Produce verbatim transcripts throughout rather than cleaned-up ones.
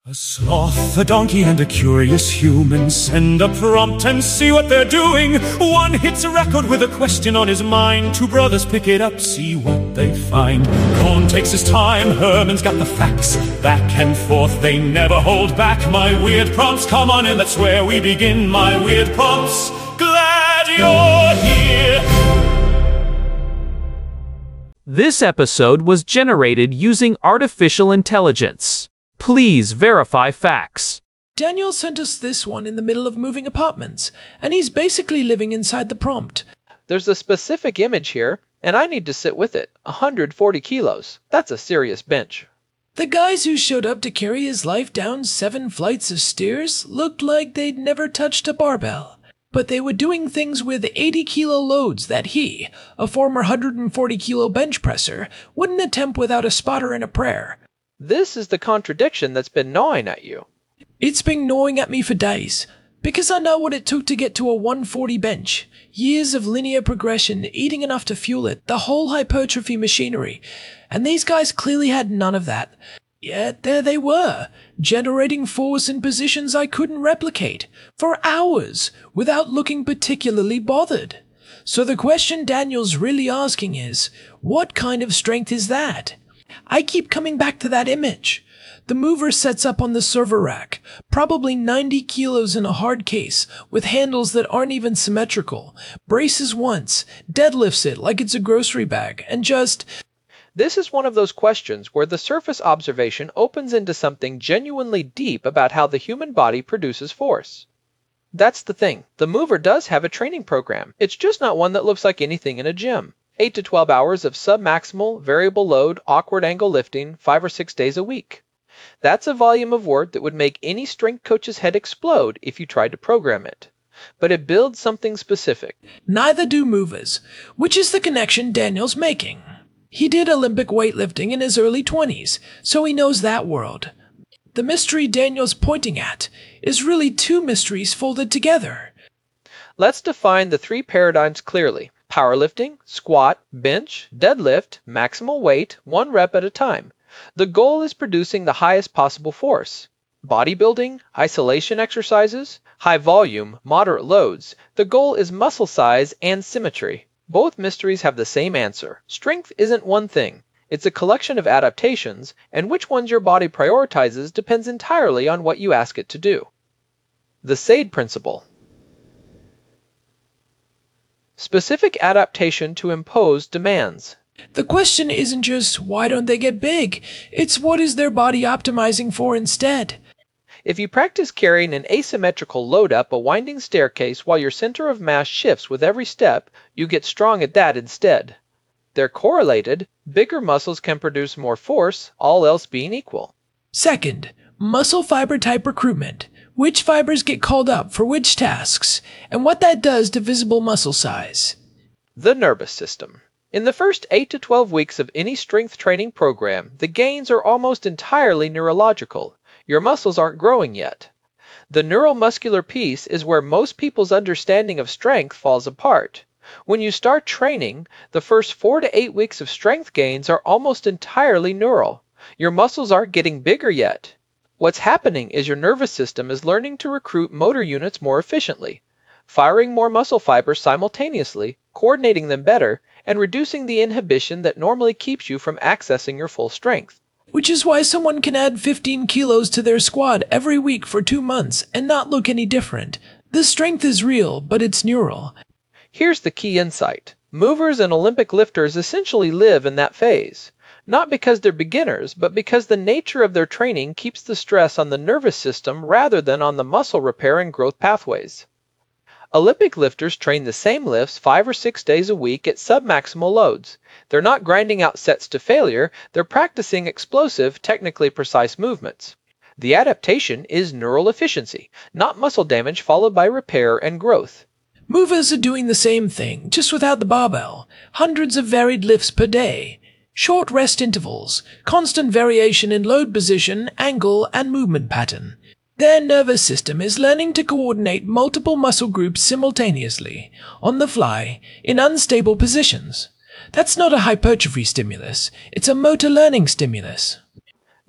A sloth, a donkey, and a curious human send a prompt and see what they're doing. One hits a record with a question on his mind. Two brothers pick it up, see what they find. Cohn takes his time, Herman's got the facts. Back and forth, they never hold back. My weird prompts, come on in, that's where we begin. My weird prompts, glad you're here. This episode was generated using artificial intelligence. Please verify facts. Daniel sent us this one in the middle of moving apartments, and he's basically living inside the prompt. There's a specific image here, and I need to sit with it. one hundred forty kilos. That's a serious bench. The guys who showed up to carry his life down seven flights of stairs looked like they'd never touched a barbell. But they were doing things with eighty kilo loads that he, a former one hundred forty kilo bench presser, wouldn't attempt without a spotter and a prayer. This is the contradiction that's been gnawing at you. It's been gnawing at me for days, because I know what it took to get to a one forty bench. Years of linear progression, eating enough to fuel it, the whole hypertrophy machinery. And these guys clearly had none of that. Yet there they were, generating force in positions I couldn't replicate, for hours, without looking particularly bothered. So the question Daniel's really asking is, what kind of strength is that? I keep coming back to that image. The mover sets up on the server rack, probably ninety kilos in a hard case, with handles that aren't even symmetrical, braces once, deadlifts it like it's a grocery bag, and just... This is one of those questions where the surface observation opens into something genuinely deep about how the human body produces force. That's the thing. The mover does have a training program. It's just not one that looks like anything in a gym. eight to twelve hours of sub-maximal, variable load, awkward angle lifting, five or six days a week. That's a volume of work that would make any strength coach's head explode if you tried to program it. But it builds something specific. Neither do movers, which is the connection Daniel's making. He did Olympic weightlifting in his early twenties, so he knows that world. The mystery Daniel's pointing at is really two mysteries folded together. Let's define the three paradigms clearly. Powerlifting, squat, bench, deadlift, maximal weight, one rep at a time. The goal is producing the highest possible force. Bodybuilding, isolation exercises, high volume, moderate loads. The goal is muscle size and symmetry. Both mysteries have the same answer. Strength isn't one thing. It's a collection of adaptations, and which ones your body prioritizes depends entirely on what you ask it to do. The SAID principle. Specific adaptation to imposed demands. The question isn't just, why don't they get big? It's what is their body optimizing for instead? If you practice carrying an asymmetrical load up a winding staircase while your center of mass shifts with every step, you get strong at that instead. They're correlated. Bigger muscles can produce more force, all else being equal. Second, muscle fiber type recruitment. Which fibers get called up for which tasks, and what that does to visible muscle size. The nervous system. In the first eight to twelve weeks of any strength training program, the gains are almost entirely neurological. Your muscles aren't growing yet. The neuromuscular piece is where most people's understanding of strength falls apart. When you start training, the first four to eight weeks of strength gains are almost entirely neural. Your muscles aren't getting bigger yet. What's happening is your nervous system is learning to recruit motor units more efficiently, firing more muscle fibers simultaneously, coordinating them better, and reducing the inhibition that normally keeps you from accessing your full strength. Which is why someone can add fifteen kilos to their squad every week for two months and not look any different. The strength is real, but it's neural. Here's the key insight. Movers and Olympic lifters essentially live in that phase. Not because they're beginners, but because the nature of their training keeps the stress on the nervous system rather than on the muscle repair and growth pathways. Olympic lifters train the same lifts five or six days a week at submaximal loads. They're not grinding out sets to failure, they're practicing explosive, technically precise movements. The adaptation is neural efficiency, not muscle damage followed by repair and growth. Movers are doing the same thing, just without the barbell. Hundreds of varied lifts per day. Short rest intervals, constant variation in load position, angle, and movement pattern. Their nervous system is learning to coordinate multiple muscle groups simultaneously, on the fly, in unstable positions. That's not a hypertrophy stimulus, it's a motor learning stimulus.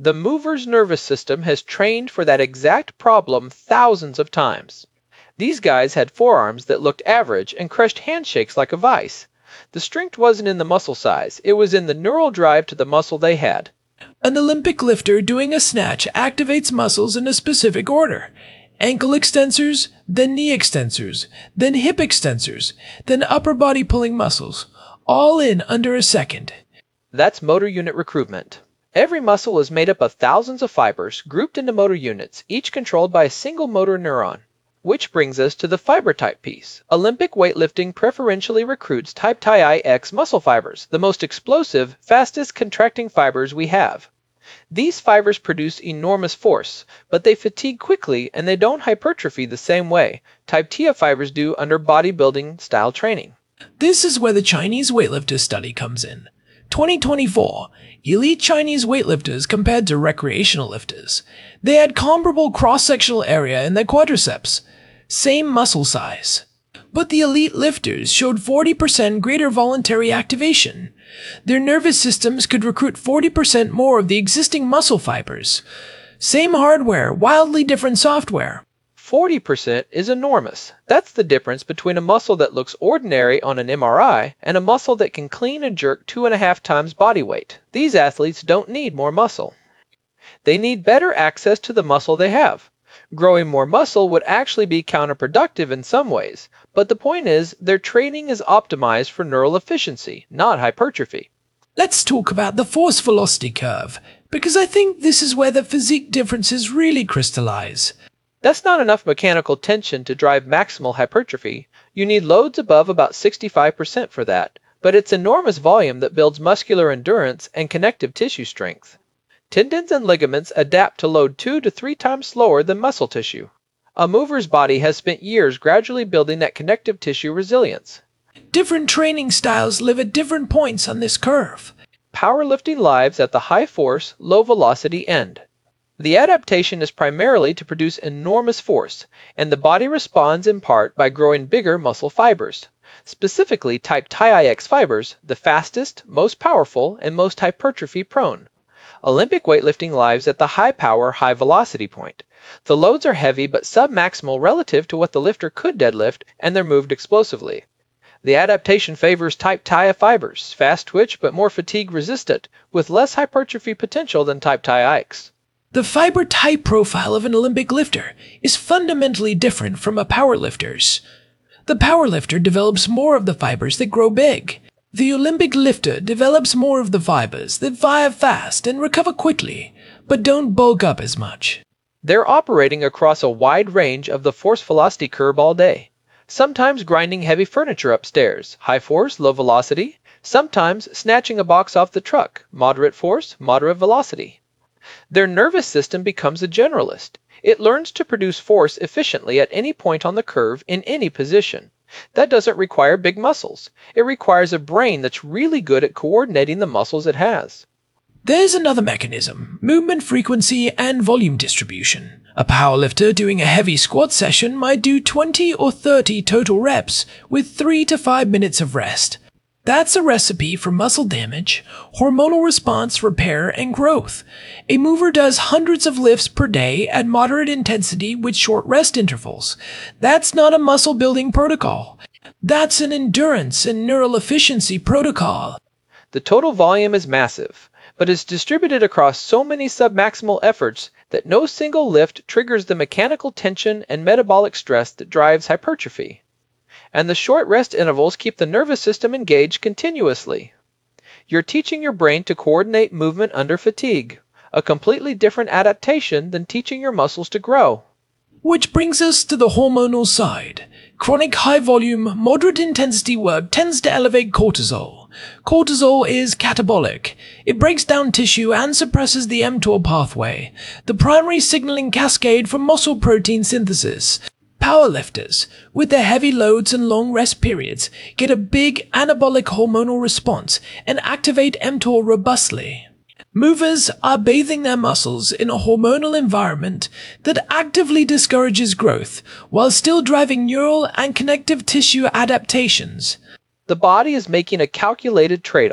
The mover's nervous system has trained for that exact problem thousands of times. These guys had forearms that looked average and crushed handshakes like a vice. The strength wasn't in the muscle size, it was in the neural drive to the muscle they had. An Olympic lifter doing a snatch activates muscles in a specific order. Ankle extensors, then knee extensors, then hip extensors, then upper body pulling muscles, all in under a second. That's motor unit recruitment. Every muscle is made up of thousands of fibers grouped into motor units, each controlled by a single motor neuron. Which brings us to the fiber type piece. Olympic weightlifting preferentially recruits type T I X muscle fibers, the most explosive, fastest contracting fibers we have. These fibers produce enormous force, but they fatigue quickly and they don't hypertrophy the same way type T A fibers do under bodybuilding style training. This is where the Chinese weightlifter study comes in. twenty twenty-four, elite Chinese weightlifters compared to recreational lifters. They had comparable cross-sectional area in their quadriceps, same muscle size. But the elite lifters showed forty percent greater voluntary activation. Their nervous systems could recruit forty percent more of the existing muscle fibers. Same hardware, wildly different software. forty percent is enormous. That's the difference between a muscle that looks ordinary on an M R I and a muscle that can clean and jerk two and a half times body weight. These athletes don't need more muscle. They need better access to the muscle they have. Growing more muscle would actually be counterproductive in some ways, but the point is their training is optimized for neural efficiency, not hypertrophy. Let's talk about the force velocity curve, because I think this is where the physique differences really crystallize. That's not enough mechanical tension to drive maximal hypertrophy. You need loads above about sixty-five percent for that, but it's enormous volume that builds muscular endurance and connective tissue strength. Tendons and ligaments adapt to load two to three times slower than muscle tissue. A mover's body has spent years gradually building that connective tissue resilience. Different training styles live at different points on this curve. Powerlifting lives at the high force, low velocity end. The adaptation is primarily to produce enormous force, and the body responds in part by growing bigger muscle fibers, specifically type T I X fibers, the fastest, most powerful, and most hypertrophy prone. Olympic weightlifting lives at the high power, high velocity point. The loads are heavy but submaximal relative to what the lifter could deadlift, and they're moved explosively. The adaptation favors type T I A fibers, fast twitch but more fatigue resistant, with less hypertrophy potential than type T I X. The fiber type profile of an Olympic lifter is fundamentally different from a powerlifter's. The powerlifter develops more of the fibers that grow big. The Olympic lifter develops more of the fibers that fire fast and recover quickly, but don't bulk up as much. They're operating across a wide range of the force velocity curve all day. Sometimes grinding heavy furniture upstairs, high force, low velocity. Sometimes snatching a box off the truck, moderate force, moderate velocity. Their nervous system becomes a generalist. It learns to produce force efficiently at any point on the curve in any position. That doesn't require big muscles. It requires a brain that's really good at coordinating the muscles it has. There's another mechanism, movement frequency and volume distribution. A powerlifter doing a heavy squat session might do twenty or thirty total reps with three to five minutes of rest. That's a recipe for muscle damage, hormonal response, repair, and growth. A mover does hundreds of lifts per day at moderate intensity with short rest intervals. That's not a muscle building protocol. That's an endurance and neural efficiency protocol. The total volume is massive, but is distributed across so many submaximal efforts that no single lift triggers the mechanical tension and metabolic stress that drives hypertrophy. And the short rest intervals keep the nervous system engaged continuously. You're teaching your brain to coordinate movement under fatigue, a completely different adaptation than teaching your muscles to grow. Which brings us to the hormonal side. Chronic high-volume, moderate-intensity work tends to elevate cortisol. Cortisol is catabolic. It breaks down tissue and suppresses the mTOR pathway, the primary signaling cascade for muscle protein synthesis. Powerlifters, with their heavy loads and long rest periods, get a big anabolic hormonal response and activate mTOR robustly. Movers are bathing their muscles in a hormonal environment that actively discourages growth while still driving neural and connective tissue adaptations. The body is making a calculated trade-off.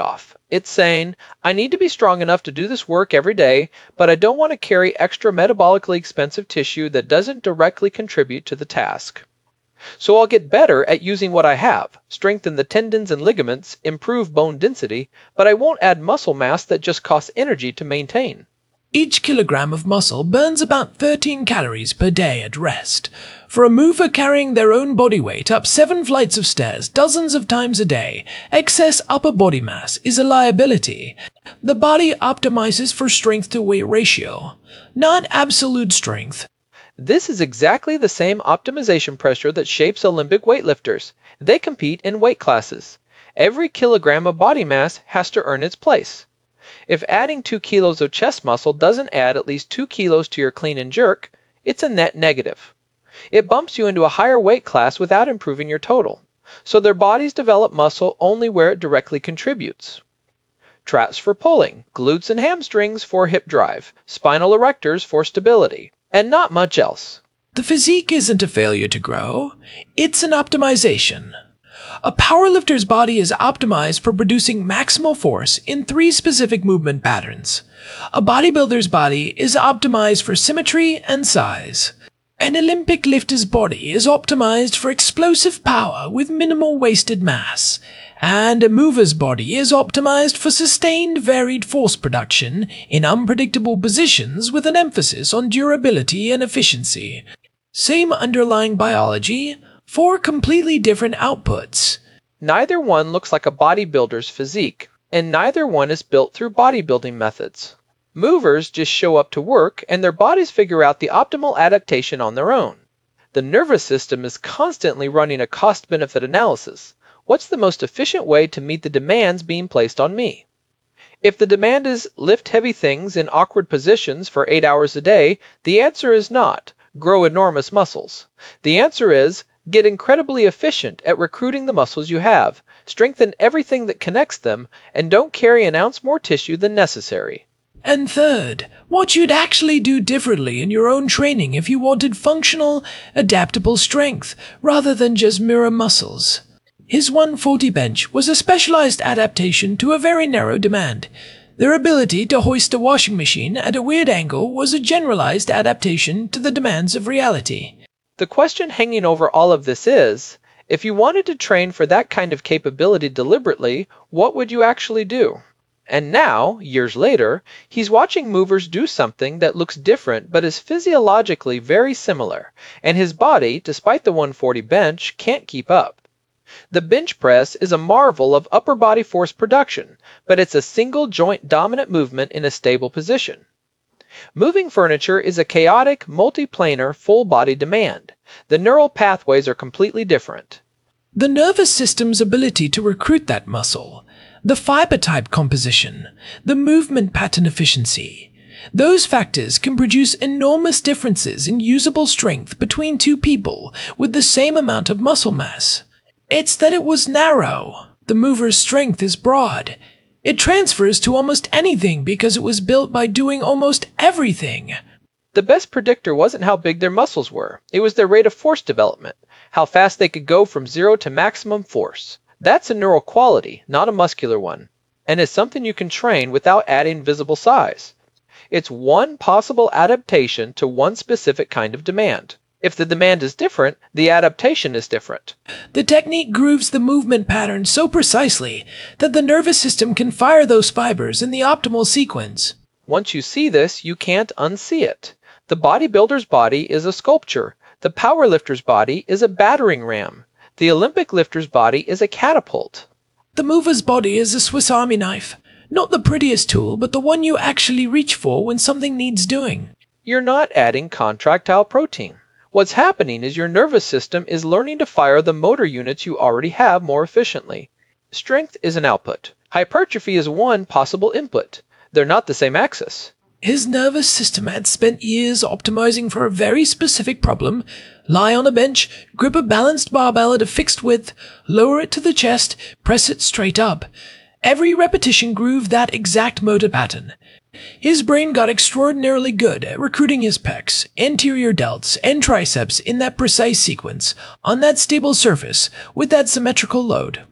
It's saying, I need to be strong enough to do this work every day, but I don't want to carry extra metabolically expensive tissue that doesn't directly contribute to the task. So I'll get better at using what I have, strengthen the tendons and ligaments, improve bone density, but I won't add muscle mass that just costs energy to maintain. Each kilogram of muscle burns about thirteen calories per day at rest. For a mover carrying their own body weight up seven flights of stairs dozens of times a day, excess upper body mass is a liability. The body optimizes for strength-to-weight ratio, not absolute strength. This is exactly the same optimization pressure that shapes Olympic weightlifters. They compete in weight classes. Every kilogram of body mass has to earn its place. If adding two kilos of chest muscle doesn't add at least two kilos to your clean and jerk, it's a net negative. It bumps you into a higher weight class without improving your total. So their bodies develop muscle only where it directly contributes. Traps for pulling, glutes and hamstrings for hip drive, spinal erectors for stability, and not much else. The physique isn't a failure to grow, it's an optimization. A powerlifter's body is optimized for producing maximal force in three specific movement patterns. A bodybuilder's body is optimized for symmetry and size. An Olympic lifter's body is optimized for explosive power with minimal wasted mass. And a mover's body is optimized for sustained varied force production in unpredictable positions with an emphasis on durability and efficiency. Same underlying biology, four completely different outputs. Neither one looks like a bodybuilder's physique, and neither one is built through bodybuilding methods. Movers just show up to work and their bodies figure out the optimal adaptation on their own. The nervous system is constantly running a cost-benefit analysis. What's the most efficient way to meet the demands being placed on me? If the demand is lift heavy things in awkward positions for eight hours a day, the answer is not grow enormous muscles. The answer is get incredibly efficient at recruiting the muscles you have, strengthen everything that connects them, and don't carry an ounce more tissue than necessary. And third, what you'd actually do differently in your own training if you wanted functional, adaptable strength, rather than just mirror muscles. His one forty bench was a specialized adaptation to a very narrow demand. Their ability to hoist a washing machine at a weird angle was a generalized adaptation to the demands of reality. The question hanging over all of this is, if you wanted to train for that kind of capability deliberately, what would you actually do? And now, years later, he's watching movers do something that looks different but is physiologically very similar, and his body, despite the one forty bench, can't keep up. The bench press is a marvel of upper body force production, but it's a single joint dominant movement in a stable position. Moving furniture is a chaotic, multiplanar, full-body demand. The neural pathways are completely different. The nervous system's ability to recruit that muscle, the fiber type composition, the movement pattern efficiency, those factors can produce enormous differences in usable strength between two people with the same amount of muscle mass. It's that it was narrow. The mover's strength is broad. It transfers to almost anything because it was built by doing almost everything. The best predictor wasn't how big their muscles were. It was their rate of force development, how fast they could go from zero to maximum force. That's a neural quality, not a muscular one, and is something you can train without adding visible size. It's one possible adaptation to one specific kind of demand. If the demand is different, the adaptation is different. The technique grooves the movement pattern so precisely that the nervous system can fire those fibers in the optimal sequence. Once you see this, you can't unsee it. The bodybuilder's body is a sculpture. The powerlifter's body is a battering ram. The Olympic lifter's body is a catapult. The mover's body is a Swiss Army knife. Not the prettiest tool, but the one you actually reach for when something needs doing. You're not adding contractile protein. What's happening is your nervous system is learning to fire the motor units you already have more efficiently. Strength is an output. Hypertrophy is one possible input. They're not the same axis. His nervous system had spent years optimizing for a very specific problem. Lie on a bench, grip a balanced barbell at a fixed width, lower it to the chest, press it straight up. Every repetition grooved that exact motor pattern. His brain got extraordinarily good at recruiting his pecs, anterior delts, and triceps in that precise sequence, on that stable surface, with that symmetrical load.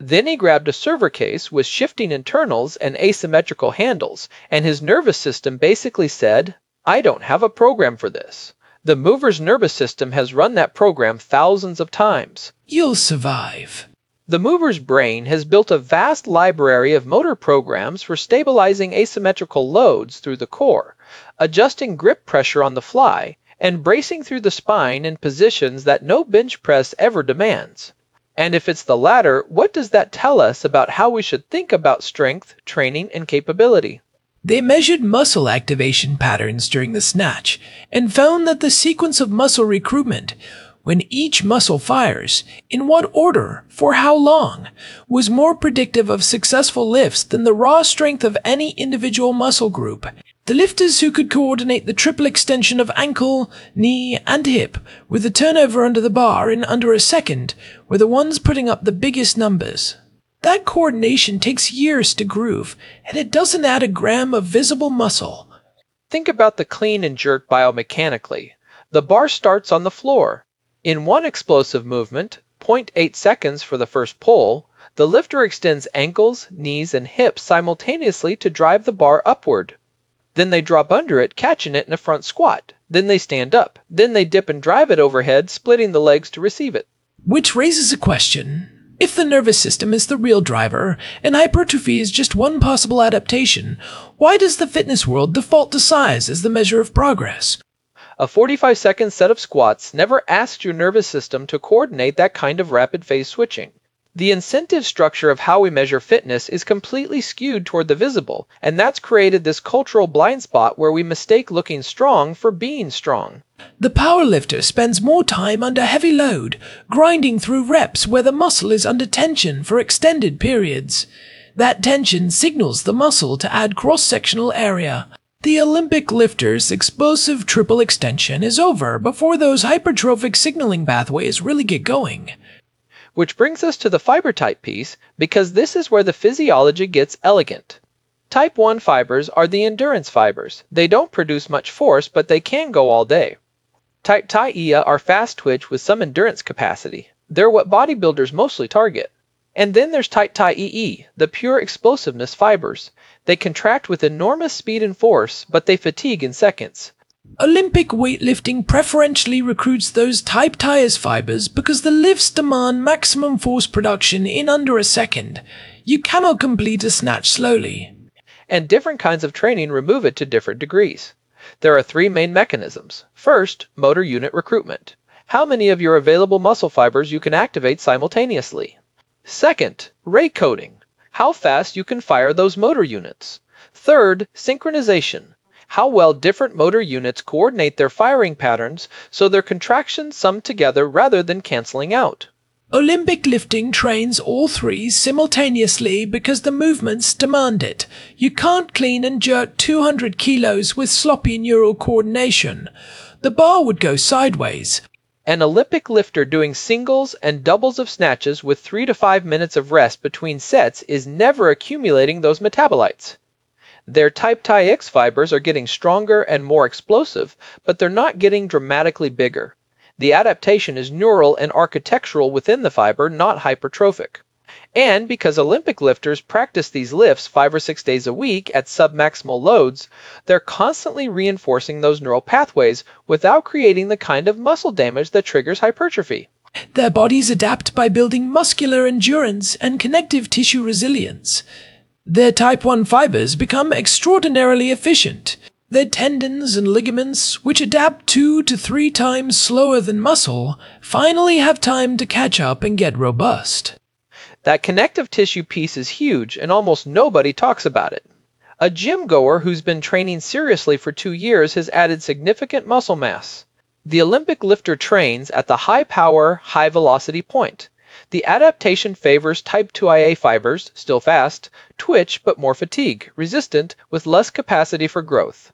Then he grabbed a server case with shifting internals and asymmetrical handles, and his nervous system basically said, "I don't have a program for this." The mover's nervous system has run that program thousands of times. You'll survive. The mover's brain has built a vast library of motor programs for stabilizing asymmetrical loads through the core, adjusting grip pressure on the fly, and bracing through the spine in positions that no bench press ever demands. And if it's the latter, what does that tell us about how we should think about strength, training, and capability? They measured muscle activation patterns during the snatch and found that the sequence of muscle recruitment, when each muscle fires, in what order, for how long, was more predictive of successful lifts than the raw strength of any individual muscle group. The lifters who could coordinate the triple extension of ankle, knee, and hip with the turnover under the bar in under a second were the ones putting up the biggest numbers. That coordination takes years to groove, and it doesn't add a gram of visible muscle. Think about the clean and jerk biomechanically. The bar starts on the floor. In one explosive movement, zero point eight seconds for the first pull, the lifter extends ankles, knees, and hips simultaneously to drive the bar upward. Then they drop under it, catching it in a front squat. Then they stand up. Then they dip and drive it overhead, splitting the legs to receive it. Which raises a question. If the nervous system is the real driver, and hypertrophy is just one possible adaptation, why does the fitness world default to size as the measure of progress? A forty-five second set of squats never asked your nervous system to coordinate that kind of rapid phase switching. The incentive structure of how we measure fitness is completely skewed toward the visible, and that's created this cultural blind spot where we mistake looking strong for being strong. The powerlifter spends more time under heavy load, grinding through reps where the muscle is under tension for extended periods. That tension signals the muscle to add cross-sectional area. The Olympic lifter's explosive triple extension is over before those hypertrophic signaling pathways really get going. Which brings us to the fiber type piece, because this is where the physiology gets elegant. Type one fibers are the endurance fibers. They don't produce much force, but they can go all day. Type T I A are fast twitch with some endurance capacity. They're what bodybuilders mostly target. And then there's Type T I E E, the pure explosiveness fibers. They contract with enormous speed and force, but they fatigue in seconds. Olympic weightlifting preferentially recruits those type tires fibers because the lifts demand maximum force production in under a second. You cannot complete a snatch slowly. And different kinds of training remove it to different degrees. There are three main mechanisms. First, motor unit recruitment. How many of your available muscle fibers you can activate simultaneously. Second, rate coding. How fast you can fire those motor units. Third, synchronization. How well different motor units coordinate their firing patterns so their contractions sum together rather than canceling out. Olympic lifting trains all three simultaneously because the movements demand it. You can't clean and jerk two hundred kilos with sloppy neural coordination. The bar would go sideways. An Olympic lifter doing singles and doubles of snatches with three to five minutes of rest between sets is never accumulating those metabolites. Their type T I X fibers are getting stronger and more explosive, but they're not getting dramatically bigger. The adaptation is neural and architectural within the fiber, not hypertrophic. And because Olympic lifters practice these lifts five or six days a week at submaximal loads, they're constantly reinforcing those neural pathways without creating the kind of muscle damage that triggers hypertrophy. Their bodies adapt by building muscular endurance and connective tissue resilience. Their type one fibers become extraordinarily efficient. Their tendons and ligaments, which adapt two to three times slower than muscle, finally have time to catch up and get robust. That connective tissue piece is huge, and almost nobody talks about it. A gym goer who's been training seriously for two years has added significant muscle mass. The Olympic lifter trains at the high-power, high-velocity point. The adaptation favors type two I A fibers, still fast, twitch but more fatigue, resistant, with less capacity for growth.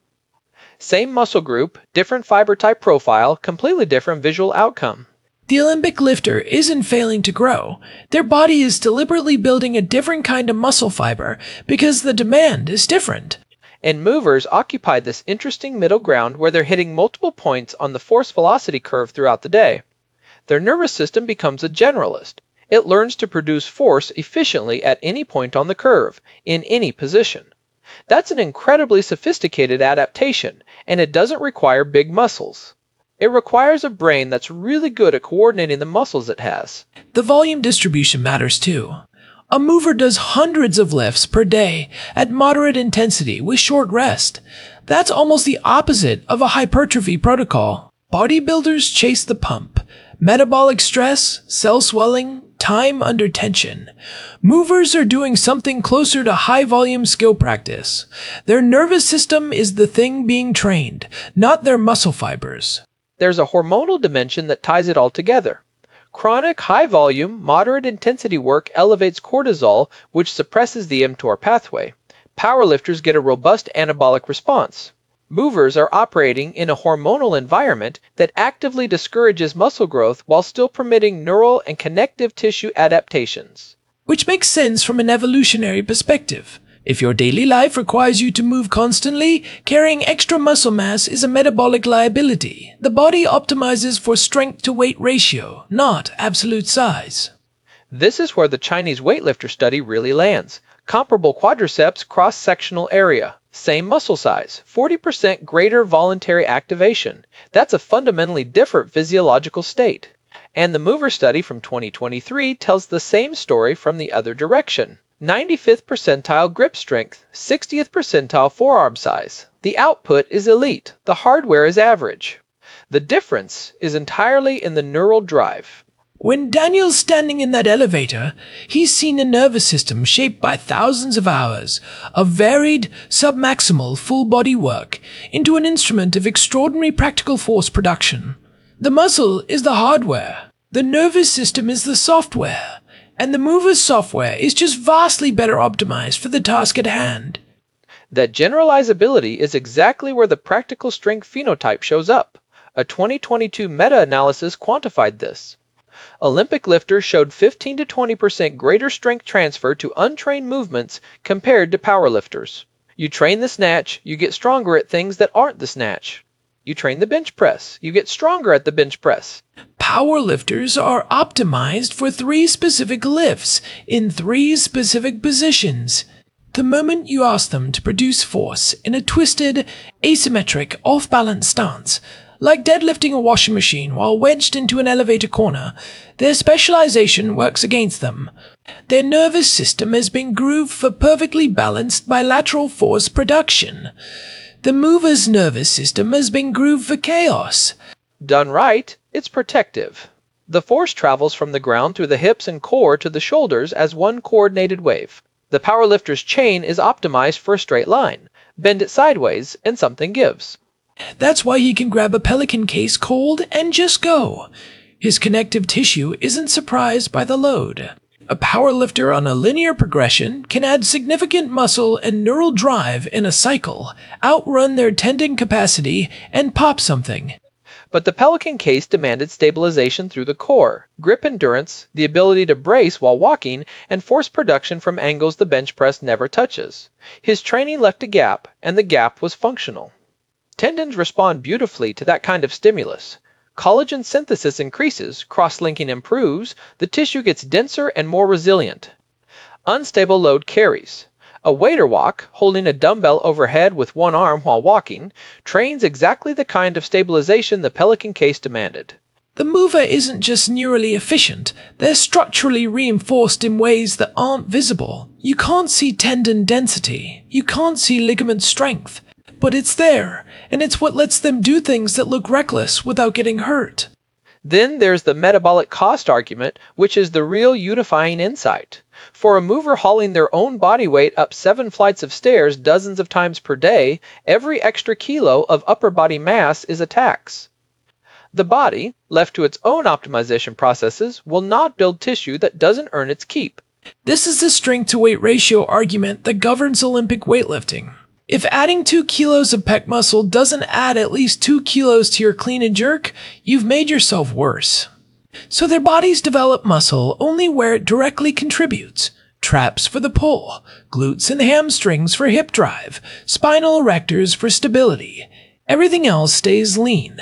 Same muscle group, different fiber type profile, completely different visual outcome. The Olympic lifter isn't failing to grow. Their body is deliberately building a different kind of muscle fiber because the demand is different. And movers occupy this interesting middle ground where they're hitting multiple points on the force velocity curve throughout the day. Their nervous system becomes a generalist. It learns to produce force efficiently at any point on the curve, in any position. That's an incredibly sophisticated adaptation, and it doesn't require big muscles. It requires a brain that's really good at coordinating the muscles it has. The volume distribution matters too. A mover does hundreds of lifts per day at moderate intensity with short rest. That's almost the opposite of a hypertrophy protocol. Bodybuilders chase the pump. Metabolic stress, cell swelling, time under tension. Movers are doing something closer to high-volume skill practice. Their nervous system is the thing being trained, not their muscle fibers. There's a hormonal dimension that ties it all together. Chronic, high-volume, moderate-intensity work elevates cortisol, which suppresses the mTOR pathway. Powerlifters get a robust anabolic response. Movers are operating in a hormonal environment that actively discourages muscle growth while still permitting neural and connective tissue adaptations. Which makes sense from an evolutionary perspective. If your daily life requires you to move constantly, carrying extra muscle mass is a metabolic liability. The body optimizes for strength-to-weight ratio, not absolute size. This is where the Chinese weightlifter study really lands. Comparable quadriceps cross-sectional area. Same muscle size, forty percent greater voluntary activation. That's a fundamentally different physiological state. And the mover study from twenty twenty-three tells the same story from the other direction. ninety-fifth percentile grip strength, sixtieth percentile forearm size. The output is elite, the hardware is average. The difference is entirely in the neural drive. When Daniel's standing in that elevator, he's seen a nervous system shaped by thousands of hours of varied, submaximal, full-body work into an instrument of extraordinary practical force production. The muscle is the hardware, the nervous system is the software, and the mover's software is just vastly better optimized for the task at hand. That generalizability is exactly where the practical strength phenotype shows up. A twenty twenty-two meta-analysis quantified this. Olympic lifters showed fifteen to twenty percent greater strength transfer to untrained movements compared to powerlifters. You train the snatch, you get stronger at things that aren't the snatch. You train the bench press, you get stronger at the bench press. Powerlifters are optimized for three specific lifts in three specific positions. The moment you ask them to produce force in a twisted, asymmetric, off-balance stance, like deadlifting a washing machine while wedged into an elevator corner, their specialization works against them. Their nervous system has been grooved for perfectly balanced bilateral force production. The mover's nervous system has been grooved for chaos. Done right, it's protective. The force travels from the ground through the hips and core to the shoulders as one coordinated wave. The powerlifter's chain is optimized for a straight line. Bend it sideways and something gives. That's why he can grab a Pelican case cold and just go. His connective tissue isn't surprised by the load. A powerlifter on a linear progression can add significant muscle and neural drive in a cycle, outrun their tendon capacity, and pop something. But the Pelican case demanded stabilization through the core, grip endurance, the ability to brace while walking, and force production from angles the bench press never touches. His training left a gap, and the gap was functional. Tendons respond beautifully to that kind of stimulus. Collagen synthesis increases, cross-linking improves, the tissue gets denser and more resilient. Unstable load carries. A waiter walk, holding a dumbbell overhead with one arm while walking, trains exactly the kind of stabilization the Pelican case demanded. The mover isn't just neurally efficient, they're structurally reinforced in ways that aren't visible. You can't see tendon density, you can't see ligament strength. But it's there, and it's what lets them do things that look reckless without getting hurt. Then there's the metabolic cost argument, which is the real unifying insight. For a mover hauling their own body weight up seven flights of stairs dozens of times per day, every extra kilo of upper body mass is a tax. The body, left to its own optimization processes, will not build tissue that doesn't earn its keep. This is the strength-to-weight ratio argument that governs Olympic weightlifting. If adding two kilos of pec muscle doesn't add at least two kilos to your clean and jerk, you've made yourself worse. So their bodies develop muscle only where it directly contributes. Traps for the pull, glutes and hamstrings for hip drive, spinal erectors for stability. Everything else stays lean.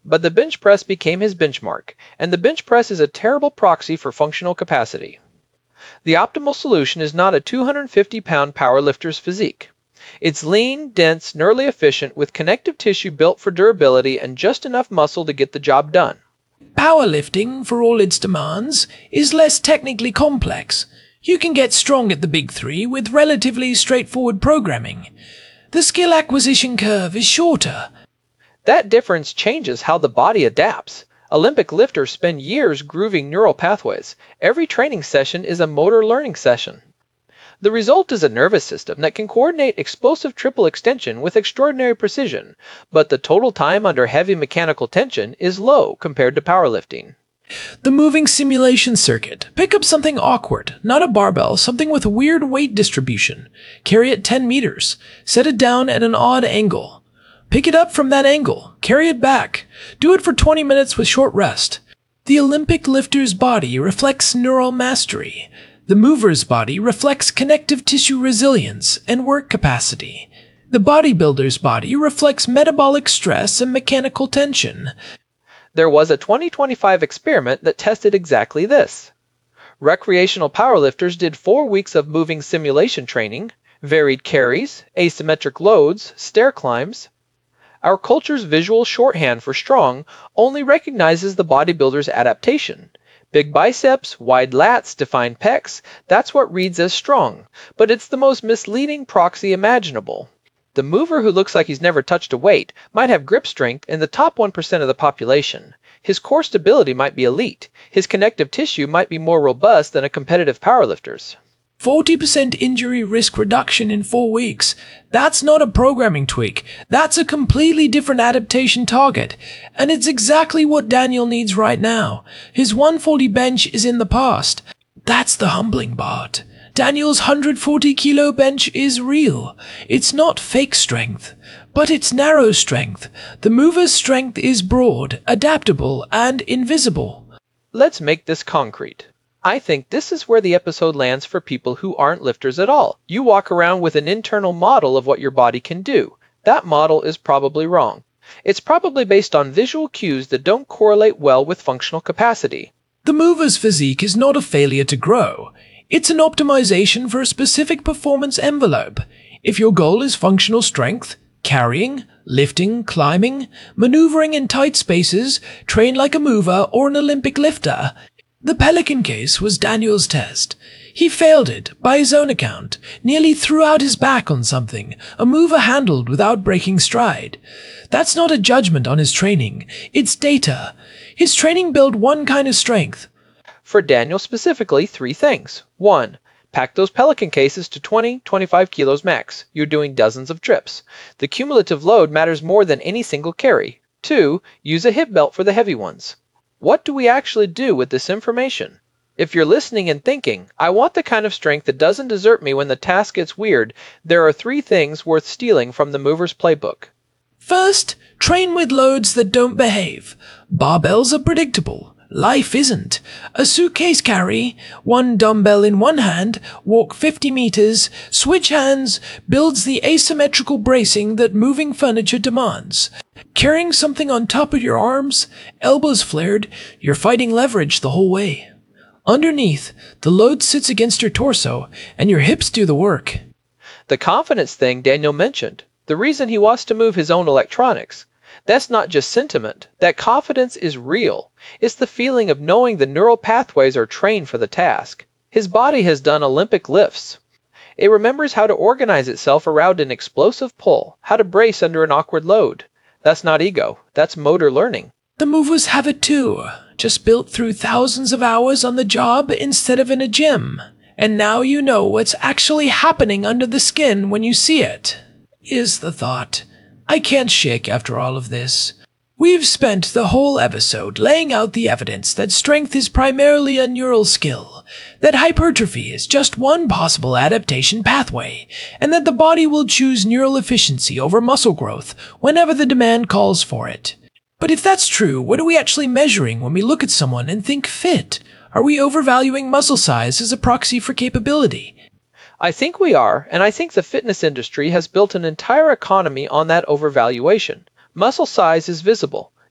but the bench press became his benchmark, and the bench press is a terrible proxy for functional capacity. The optimal solution is not a two hundred fifty pound powerlifter's physique. It's lean, dense, neurally efficient, with connective tissue built for durability and just enough muscle to get the job done. Powerlifting, for all its demands, is less technically complex. You can get strong at the big three with relatively straightforward programming. The skill acquisition curve is shorter. That difference changes how the body adapts. Olympic lifters spend years grooving neural pathways. Every training session is a motor learning session. The result is a nervous system that can coordinate explosive triple extension with extraordinary precision, but the total time under heavy mechanical tension is low compared to powerlifting. The moving simulation circuit. Pick up something awkward, not a barbell, something with a weird weight distribution. Carry it ten meters. Set it down at an odd angle. Pick it up from that angle. Carry it back. Do it for twenty minutes with short rest. The Olympic lifter's body reflects neural mastery. The mover's body reflects connective tissue resilience and work capacity. The bodybuilder's body reflects metabolic stress and mechanical tension. There was a twenty twenty-five experiment that tested exactly this. Recreational powerlifters did four weeks of moving simulation training, varied carries, asymmetric loads, stair climbs. Our culture's visual shorthand for strong only recognizes the bodybuilder's adaptation. Big biceps, wide lats, defined pecs, that's what reads as strong, but it's the most misleading proxy imaginable. The mover who looks like he's never touched a weight might have grip strength in the top one percent of the population. His core stability might be elite. His connective tissue might be more robust than a competitive powerlifter's. forty percent injury risk reduction in four weeks. That's not a programming tweak. That's a completely different adaptation target. And it's exactly what Daniel needs right now. His one forty bench is in the past. That's the humbling part. Daniel's one hundred forty kilo bench is real. It's not fake strength, but it's narrow strength. The mover's strength is broad, adaptable, and invisible. Let's make this concrete. I think this is where the episode lands for people who aren't lifters at all. You walk around with an internal model of what your body can do. That model is probably wrong. It's probably based on visual cues that don't correlate well with functional capacity. The mover's physique is not a failure to grow. It's an optimization for a specific performance envelope. If your goal is functional strength, carrying, lifting, climbing, maneuvering in tight spaces, train like a mover or an Olympic lifter. The Pelican case was Daniel's test. He failed it, by his own account, nearly threw out his back on something a mover handled without breaking stride. That's not a judgment on his training, it's data. His training built one kind of strength. For Daniel specifically, three things. One, pack those Pelican cases to twenty, twenty-five kilos max. You're doing dozens of trips. The cumulative load matters more than any single carry. Two, use a hip belt for the heavy ones. What do we actually do with this information? If you're listening and thinking, I want the kind of strength that doesn't desert me when the task gets weird, there are three things worth stealing from the mover's playbook. First, train with loads that don't behave. Barbells are predictable. Life isn't. A suitcase carry, one dumbbell in one hand, walk fifty meters, switch hands, builds the asymmetrical bracing that moving furniture demands. Carrying something on top of your arms, elbows flared, you're fighting leverage the whole way. Underneath, the load sits against your torso, and your hips do the work. The confidence thing Daniel mentioned, the reason he wants to move his own electronics, that's not just sentiment. That confidence is real. It's the feeling of knowing the neural pathways are trained for the task. His body has done Olympic lifts. It remembers how to organize itself around an explosive pull, how to brace under an awkward load. That's not ego. That's motor learning. The movers have it too, just built through thousands of hours on the job instead of in a gym. And now you know what's actually happening under the skin when you see it, is the thought. I can't shake after all of this. We've spent the whole episode laying out the evidence that strength is primarily a neural skill, that hypertrophy is just one possible adaptation pathway, and that the body will choose neural efficiency over muscle growth whenever the demand calls for it. But if that's true, what are we actually measuring when we look at someone and think fit? Are we overvaluing muscle size as a proxy for capability? I think we are, and I think the fitness industry has built an entire economy on that overvaluation. Muscle size is visible.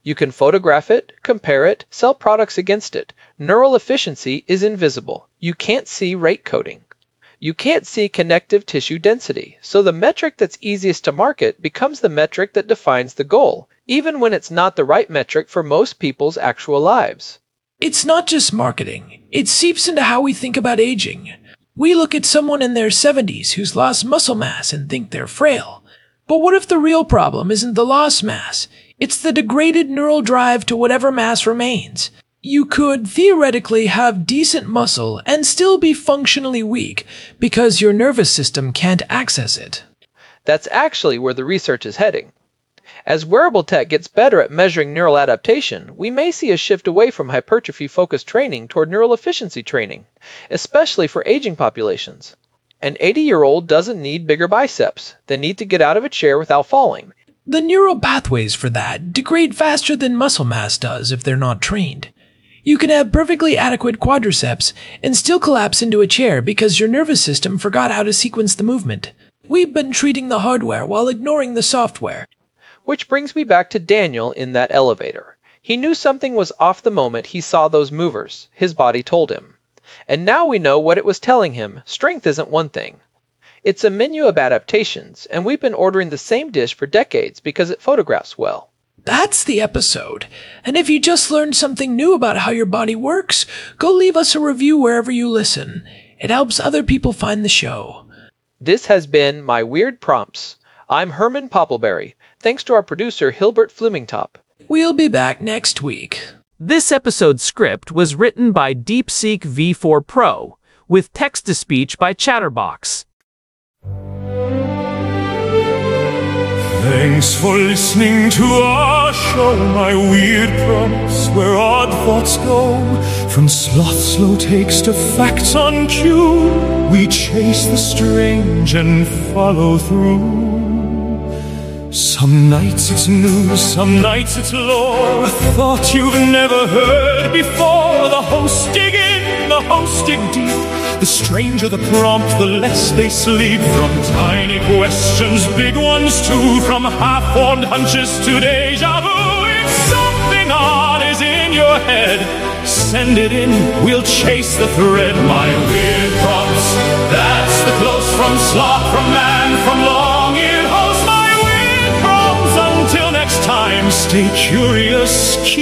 You can photograph it, compare it, sell products against it. Neural efficiency is invisible. You can't see rate coding. You can't see connective tissue density, so the metric that's easiest to market becomes the metric that defines the goal, even when it's not the right metric for most people's actual lives. It's not just marketing. It seeps into how we think about aging. We look at someone in their seventies who's lost muscle mass and think they're frail. But what if the real problem isn't the lost mass? It's the degraded neural drive to whatever mass remains. You could theoretically have decent muscle and still be functionally weak because your nervous system can't access it. That's actually where the research is heading. As wearable tech gets better at measuring neural adaptation, we may see a shift away from hypertrophy-focused training toward neural efficiency training, especially for aging populations. An eighty-year-old doesn't need bigger biceps. They need to get out of a chair without falling. The neural pathways for that degrade faster than muscle mass does if they're not trained. You can have perfectly adequate quadriceps and still collapse into a chair because your nervous system forgot how to sequence the movement. We've been treating the hardware while ignoring the software. Which brings me back to Daniel in that elevator. He knew something was off the moment he saw those movers. His body told him. And now we know what it was telling him. Strength isn't one thing. It's a menu of adaptations, and we've been ordering the same dish for decades because it photographs well. That's the episode. And if you just learned something new about how your body works, go leave us a review wherever you listen. It helps other people find the show. This has been My Weird Prompts. I'm Herman Poppleberry. Thanks to our producer, Hilbert Flumingtop. We'll be back next week. This episode's script was written by DeepSeek V four Pro, with text-to-speech by Chatterbox. Thanks for listening to our show, My Weird Prompts, where odd thoughts go. From sloth slow takes to facts on cue, we chase the strange and follow through. Some nights it's news, some nights it's lore, a thought you've never heard before. The hosts dig in, the hosts dig deep. The stranger the prompt, the less they sleep. From tiny questions, big ones too. From half-formed hunches to deja vu. If something odd is in your head, send it in, we'll chase the thread. My Weird Prompts, that's the close from sloth, from man, from long-eared host. My Weird Prompts, until next time, stay curious.